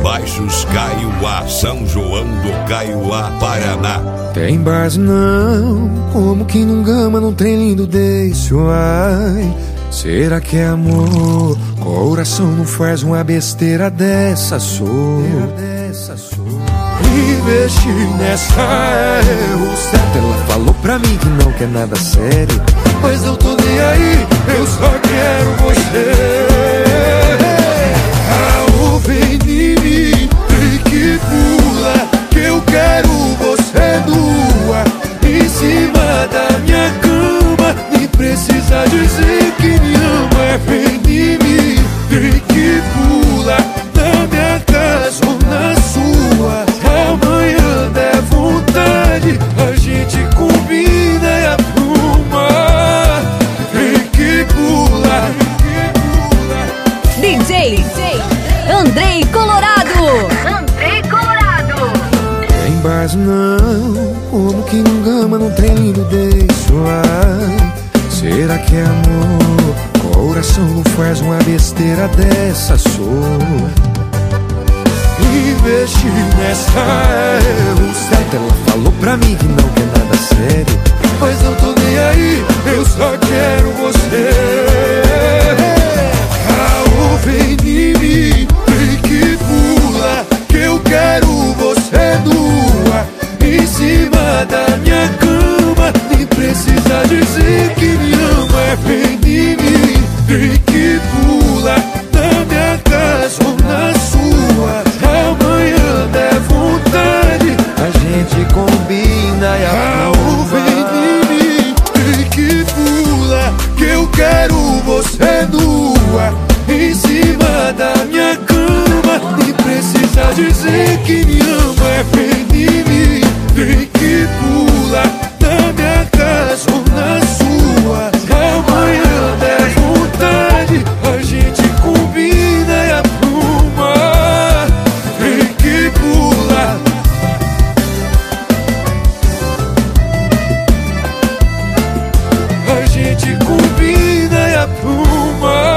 Baixos Caiuá, São João do Caiuá, Paraná. Tem base não, como que num gama num trem lindo desse, ai. Será que é amor? Coração não faz uma besteira dessa, sou. Investir nessa é o certo. Ela falou pra mim que não quer nada sério, mas eu tô nem aí, eu só quero você. Vem em mim, vem que pula, que eu quero você nua, em cima da minha cama, nem precisa dizer que me ama. Vem em mim, vem que pula, na minha casa ou na sua, amanhã der vontade, a gente combina e apruma. Vem que pula, DJ Andrei Colorado. Tem base não, como que num gama num trem lindo desse, ai. Será que é amor? Coração não faz uma besteira dessa, sou. Investir nessa é o certo. Ela falou pra mim que não quer nada sério, mas eu tô nem aí, eu só quero você. Vem em mim, vem que pula, que eu quero você nua, em cima da minha cama, nem precisa dizer que me ama. Vem em mim, vem que pula, na minha casa ou na sua, amanhã der vontade, a gente combina e aprova. Vem em mim, vem que pula, que eu quero você nua, em cima da minha cama, nem precisa dizer que me ama. Vem em mim, vem que pula, na minha casa ou na sua, amanhã der vontade, a gente combina e apruma. Vem que pula, a gente combina e apruma.